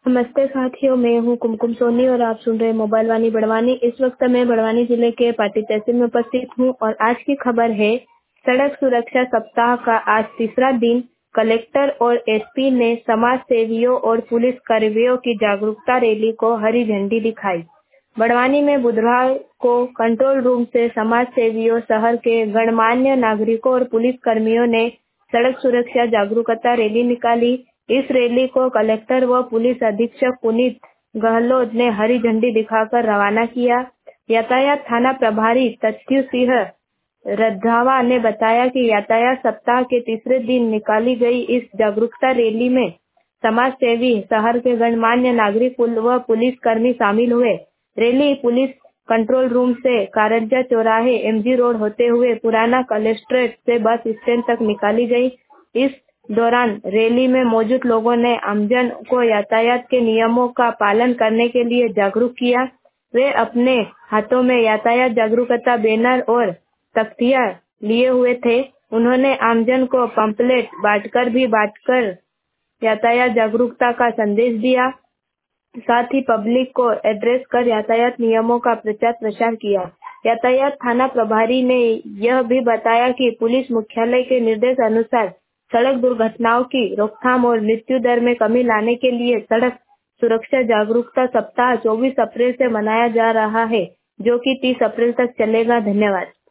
नमस्ते साथियों, मैं हूँ कुमकुम सोनी और आप सुन रहे हैं मोबाइल वाणी बड़वानी। इस वक्त मैं बड़वानी जिले के पाटी तहसील में उपस्थित हूँ और आज की खबर है सड़क सुरक्षा सप्ताह का आज तीसरा दिन। कलेक्टर और एसपी ने समाज सेवियों और पुलिस कर्मियों की जागरूकता रैली को हरी झंडी दिखाई। बड़वानी में बुधवार को कंट्रोल रूम से समाज सेवियों, शहर के गणमान्य नागरिकों और पुलिस कर्मियों ने सड़क सुरक्षा जागरूकता रैली निकाली। इस रैली को कलेक्टर व पुलिस अधीक्षक पुनीत गहलोत ने हरी झंडी दिखाकर रवाना किया। यातायात थाना प्रभारी तथ्यू सिंह रंधावा ने बताया कि यातायात सप्ताह के तीसरे दिन निकाली गई इस जागरूकता रैली में समाज सेवी, शहर के गणमान्य नागरिक व पुलिस कर्मी शामिल हुए। रैली पुलिस कंट्रोल रूम से कारंजा चौराहे, एमजी रोड होते हुए पुराना कलेक्ट्रेट से बस स्टैंड तक निकाली गई। इस दौरान रैली में मौजूद लोगों ने आमजन को यातायात के नियमों का पालन करने के लिए जागरूक किया। वे अपने हाथों में यातायात जागरूकता बैनर और तख्तियां लिए हुए थे। उन्होंने आमजन को पंपलेट बांटकर यातायात जागरूकता का संदेश दिया। साथ ही पब्लिक को एड्रेस कर यातायात नियमों का प्रचार प्रसार किया। यातायात थाना प्रभारी ने यह भी बताया कि पुलिस मुख्यालय के निर्देश अनुसार सड़क दुर्घटनाओं की रोकथाम और मृत्यु दर में कमी लाने के लिए सड़क सुरक्षा जागरूकता सप्ताह 24 अप्रैल से मनाया जा रहा है, जो कि 30 अप्रैल तक चलेगा। धन्यवाद।